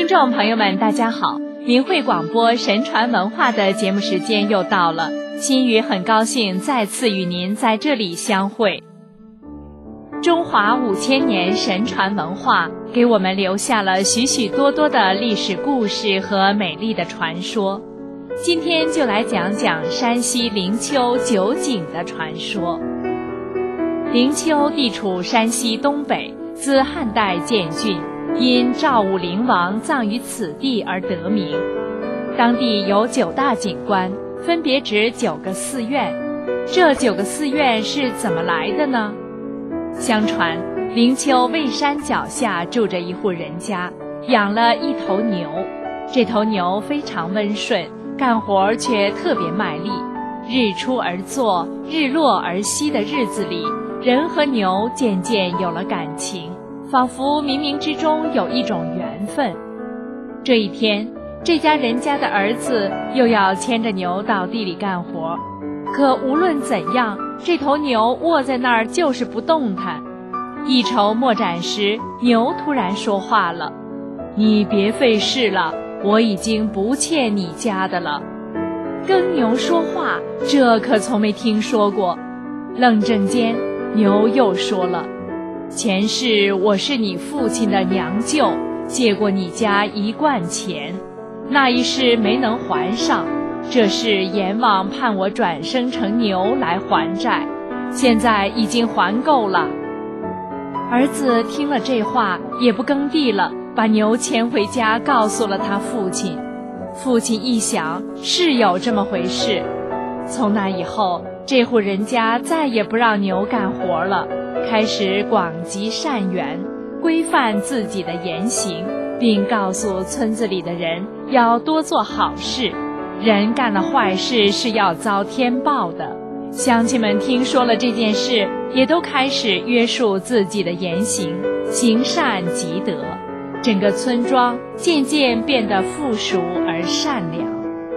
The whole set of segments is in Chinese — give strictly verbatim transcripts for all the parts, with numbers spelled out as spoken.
听众朋友们大家好，明慧广播神传文化的节目时间又到了，心语很高兴再次与您在这里相会。中华五千年神传文化给我们留下了许许多多的历史故事和美丽的传说，今天就来讲讲山西灵丘九井的传说。灵丘地处山西东北，自汉代建郡，因赵武灵王葬于此地而得名。当地有九大景观，分别指九个寺院。这九个寺院是怎么来的呢？相传灵丘渭山脚下住着一户人家，养了一头牛。这头牛非常温顺，干活却特别卖力。日出而作，日落而息的日子里，人和牛渐渐有了感情，仿佛冥冥之中有一种缘分。这一天，这家人家的儿子又要牵着牛到地里干活，可无论怎样，这头牛卧在那儿就是不动弹。一筹莫展时，牛突然说话了：“你别费事了，我已经不欠你家的了。”跟牛说话，这可从没听说过。愣怔间，牛又说了：“前世我是你父亲的娘舅，借过你家一贯钱，那一世没能还上，这是阎王判我转生成牛来还债，现在已经还够了。”儿子听了这话，也不耕地了，把牛牵回家，告诉了他父亲。父亲一想，是有这么回事。从那以后，这户人家再也不让牛干活了，开始广积善缘，规范自己的言行，并告诉村子里的人要多做好事，人干了坏事是要遭天报的。乡亲们听说了这件事，也都开始约束自己的言行，行善积德，整个村庄渐渐变得富庶而善良。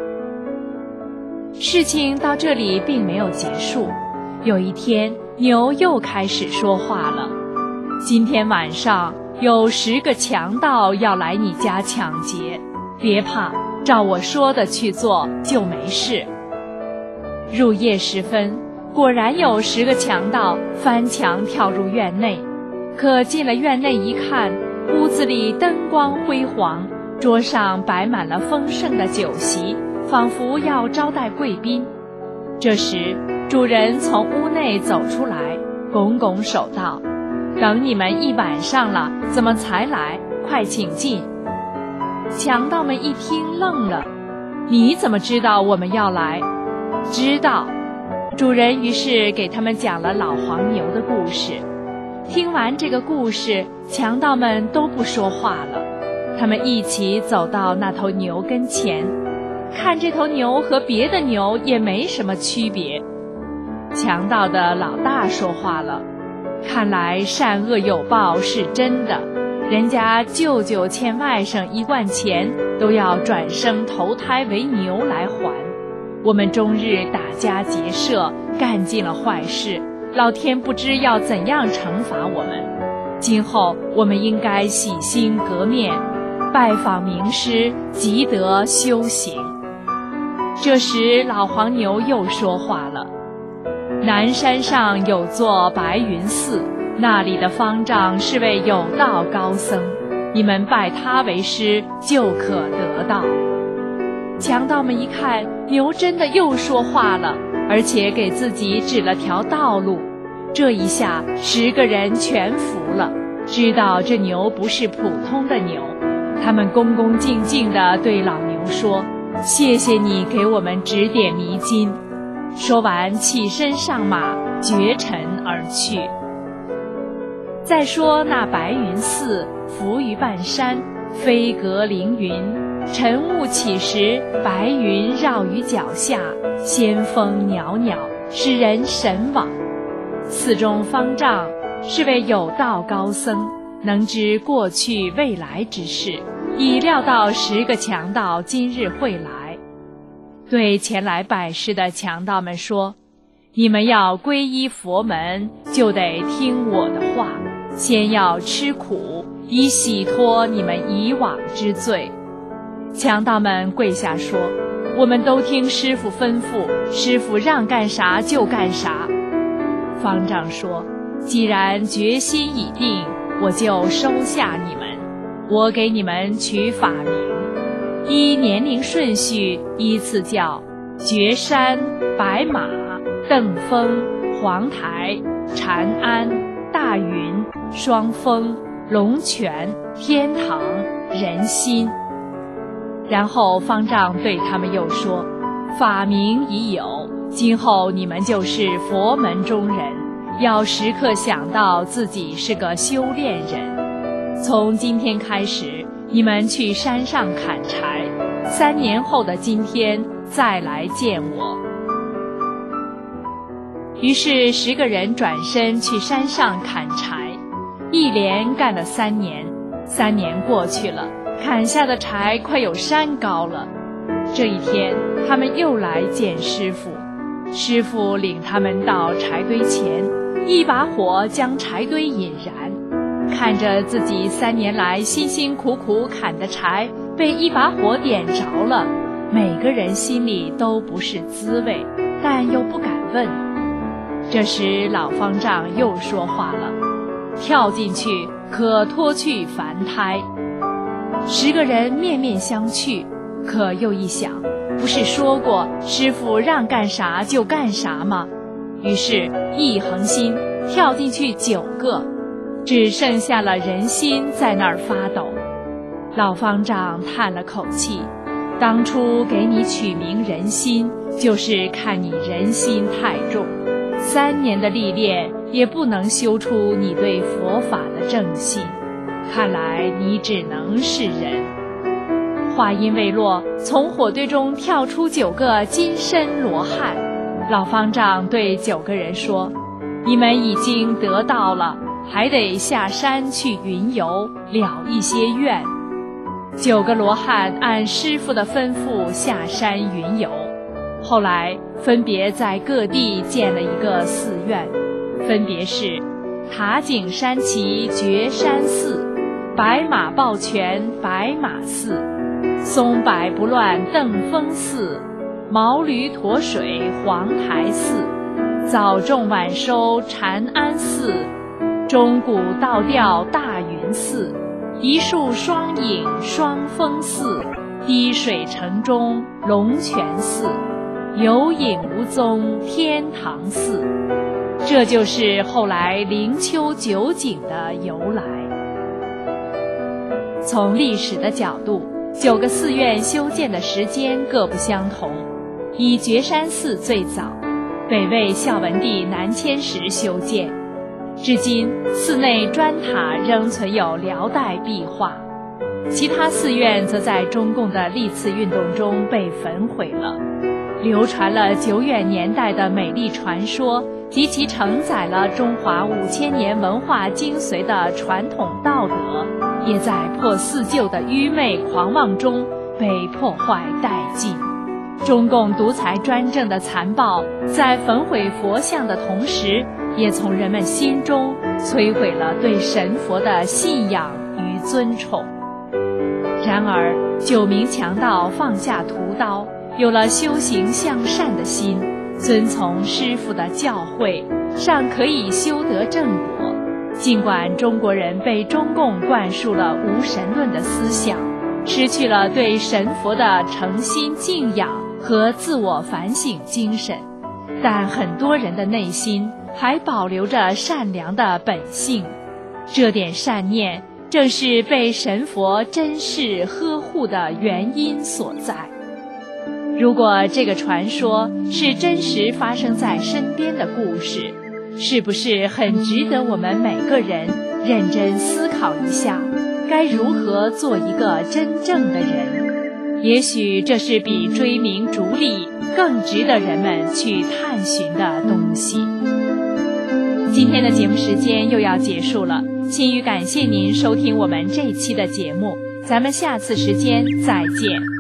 事情到这里并没有结束，有一天，牛又开始说话了：“今天晚上有十个强盗要来你家抢劫，别怕，照我说的去做就没事。”入夜时分，果然有十个强盗翻墙跳入院内。可进了院内一看，屋子里灯光辉煌，桌上摆满了丰盛的酒席，仿佛要招待贵宾。这时，主人从屋内走出来，拱拱手道：“等你们一晚上了，怎么才来？快请进。”强盗们一听愣了：“你怎么知道我们要来？”“知道。”主人于是给他们讲了老黄牛的故事。听完这个故事，强盗们都不说话了。他们一起走到那头牛跟前，看这头牛和别的牛也没什么区别。强盗的老大说话了：“看来善恶有报是真的，人家舅舅欠外甥一贯钱，都要转生投胎为牛来还。我们终日打家劫舍，干尽了坏事，老天不知要怎样惩罚我们。今后我们应该洗心革面，拜访名师，积德修行。”这时老黄牛又说话了：“南山上有座白云寺，那里的方丈是位有道高僧，你们拜他为师，就可得道。”强盗们一看，牛真的又说话了，而且给自己指了条道路。这一下，十个人全服了，知道这牛不是普通的牛。他们恭恭敬敬地对老牛说：“谢谢你给我们指点迷津。”说完，起身上马，绝尘而去。再说那白云寺，浮于半山，飞阁凌云，晨雾起时，白云绕于脚下，仙风袅袅，使人神往。寺中方丈是位有道高僧，能知过去未来之事，已料到十个强盗今日会来，对前来拜师的强盗们说：“你们要皈依佛门，就得听我的话， 先要吃苦，以洗脱你们以往之罪。”强盗们跪下说：“我们都听师傅吩咐，师傅让干啥就干啥。”方丈说：“既然决心已定，我就收下你们。我给你们取法名，依年龄顺序依次叫觉山、白马、邓峰、黄台、禅安、大云、双峰、龙泉、天堂、人心。”然后方丈对他们又说：“法名已有，今后你们就是佛门中人，要时刻想到自己是个修炼人。从今天开始，你们去山上砍柴，三年后的今天再来见我。”于是十个人转身去山上砍柴，一连干了三年。三年过去了，砍下的柴快有山高了。这一天，他们又来见师傅。师傅领他们到柴堆前，一把火将柴堆引燃。看着自己三年来辛辛苦苦砍的柴被一把火点着了，每个人心里都不是滋味，但又不敢问。这时老方丈又说话了：“跳进去，可脱去凡胎。”十个人面面相觑，可又一想，不是说过师傅让干啥就干啥吗？于是一横心跳进去九个，只剩下了人心在那儿发抖。老方丈叹了口气：“当初给你取名人心，就是看你人心太重，三年的历练也不能修出你对佛法的正信，看来你只能是人。”话音未落，从火堆中跳出九个金身罗汉。老方丈对九个人说：“你们已经得道了，还得下山去云游，了一些愿。”九个罗汉按师父的吩咐下山云游，后来分别在各地建了一个寺院，分别是塔景山崎觉山寺、白马抱泉白马寺、松柏不乱邓峰寺、毛驴驮水黄台寺、早种晚收禅安寺、钟鼓倒吊大云寺、一树双影双峰寺、滴水城中龙泉寺、有影无踪天堂寺。这就是后来灵丘九景的由来。从历史的角度，九个寺院修建的时间各不相同。以觉山寺最早，北魏孝文帝南迁时修建，至今寺内砖塔仍存有辽代壁画，其他寺院则在中共的历次运动中被焚毁了。流传了久远年代的美丽传说及其承载了中华五千年文化精髓的传统道德，也在破四旧的愚昧狂妄中被破坏殆尽。中共独裁专政的残暴，在焚毁佛像的同时，也从人们心中摧毁了对神佛的信仰与尊崇。然而，九名强盗放下屠刀，有了修行向善的心，遵从师父的教诲，尚可以修得正果。尽管中国人被中共灌输了无神论的思想，失去了对神佛的诚心敬仰和自我反省精神，但很多人的内心还保留着善良的本性。这点善念正是被神佛珍视呵护的原因所在。如果这个传说是真实发生在身边的故事，是不是很值得我们每个人认真思考一下，该如何做一个真正的人？也许这是比追名逐利更值得人们去探寻的东西。今天的节目时间又要结束了，心语感谢您收听我们这期的节目，咱们下次时间再见。